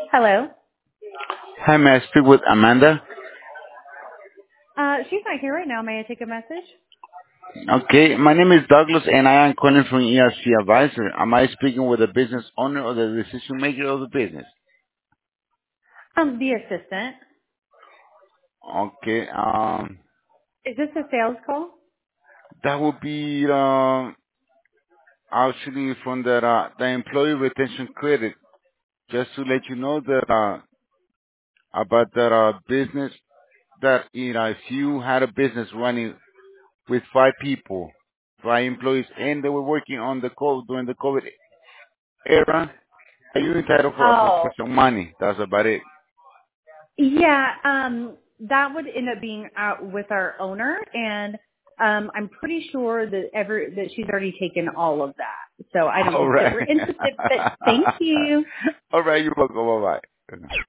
Hello. Hi, may I speak with Amanda? She's not here right now. May I take a message? Okay, my name is Douglas and I am calling from ERC Advisor. Am I speaking with the business owner or the decision maker of the business? The assistant. Okay, Is this a sales call? that would be actually from the employee retention credit. Just to let you know that about that business that if you had a business running with 5 people, 5 employees, and they were working on the COVID during the COVID era, are you entitled for Oh, some money? That's about it. yeah. That would end up being out with our owner, and I'm pretty sure that she's already taken all of that. So I don't All think that right. we're interested. But thank you. All right, you're welcome. Bye-bye.